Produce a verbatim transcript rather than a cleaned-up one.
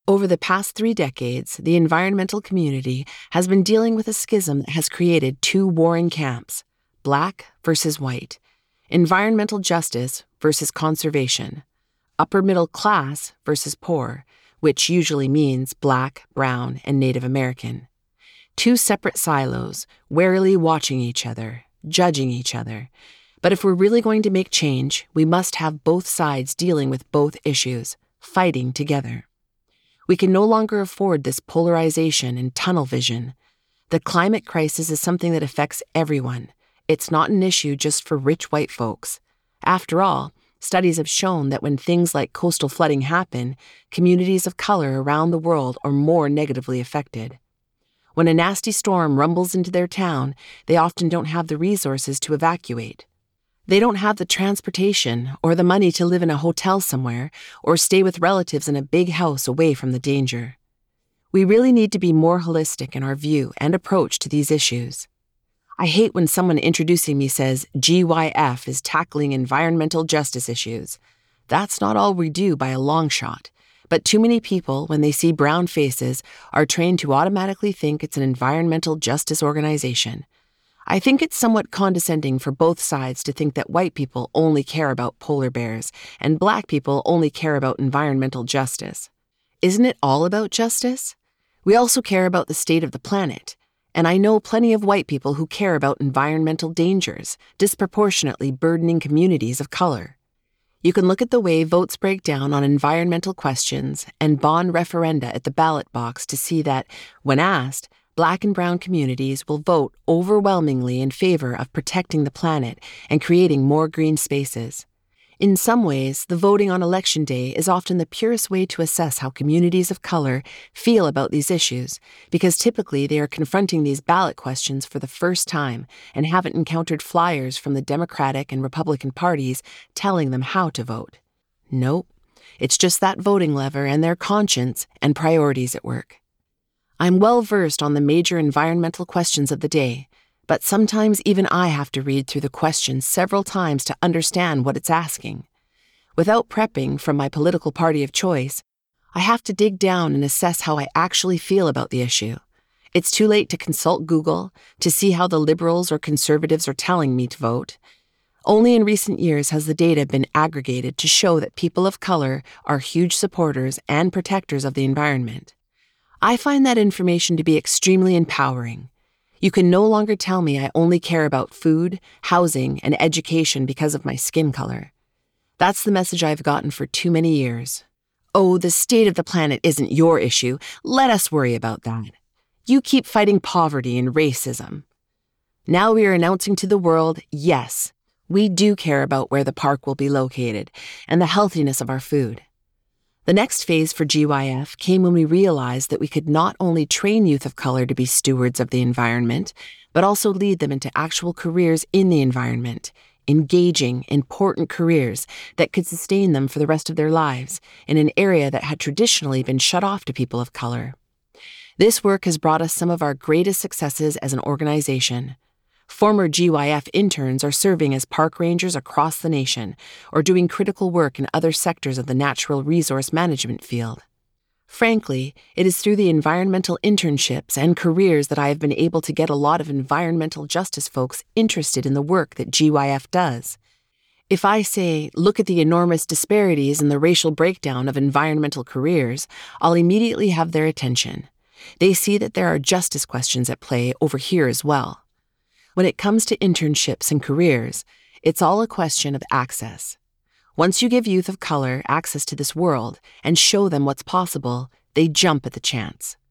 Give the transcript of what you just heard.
Over the past three decades, the environmental community has been dealing with a schism that has created two warring camps, black versus white, environmental justice versus conservation, upper middle class versus poor, which usually means black, brown, and Native American. Two separate silos, warily watching each other, judging each other. But if we're really going to make change, we must have both sides dealing with both issues, fighting together. We can no longer afford this polarization and tunnel vision. The climate crisis is something that affects everyone. It's not an issue just for rich white folks. After all, studies have shown that when things like coastal flooding happen, communities of color around the world are more negatively affected. When a nasty storm rumbles into their town, they often don't have the resources to evacuate. They don't have the transportation or the money to live in a hotel somewhere or stay with relatives in a big house away from the danger. We really need to be more holistic in our view and approach to these issues. I hate when someone introducing me says G Y F is tackling environmental justice issues. That's not all we do by a long shot, but too many people, when they see brown faces, are trained to automatically think it's an environmental justice organization. I think it's somewhat condescending for both sides to think that white people only care about polar bears and black people only care about environmental justice. Isn't it all about justice? We also care about the state of the planet, and I know plenty of white people who care about environmental dangers, disproportionately burdening communities of color. You can look at the way votes break down on environmental questions and bond referenda at the ballot box to see that, when asked, black and brown communities will vote overwhelmingly in favor of protecting the planet and creating more green spaces. In some ways, the voting on election day is often the purest way to assess how communities of color feel about these issues, because typically they are confronting these ballot questions for the first time and haven't encountered flyers from the Democratic and Republican parties telling them how to vote. Nope, it's just that voting lever and their conscience and priorities at work. I'm well versed on the major environmental questions of the day, but sometimes even I have to read through the question several times to understand what it's asking. Without prepping from my political party of choice, I have to dig down and assess how I actually feel about the issue. It's too late to consult Google to see how the liberals or conservatives are telling me to vote. Only in recent years has the data been aggregated to show that people of color are huge supporters and protectors of the environment. I find that information to be extremely empowering. You can no longer tell me I only care about food, housing, and education because of my skin color. That's the message I've gotten for too many years. Oh, the state of the planet isn't your issue. Let us worry about that. You keep fighting poverty and racism. Now we are announcing to the world, yes, we do care about where the park will be located and the healthiness of our food. The next phase for G Y F came when we realized that we could not only train youth of color to be stewards of the environment, but also lead them into actual careers in the environment, engaging, important careers that could sustain them for the rest of their lives in an area that had traditionally been shut off to people of color. This work has brought us some of our greatest successes as an organization. Former G Y F interns are serving as park rangers across the nation or doing critical work in other sectors of the natural resource management field. Frankly, it is through the environmental internships and careers that I have been able to get a lot of environmental justice folks interested in the work that G Y F does. If I say, look at the enormous disparities in the racial breakdown of environmental careers, I'll immediately have their attention. They see that there are justice questions at play over here as well. When it comes to internships and careers, it's all a question of access. Once you give youth of color access to this world and show them what's possible, they jump at the chance.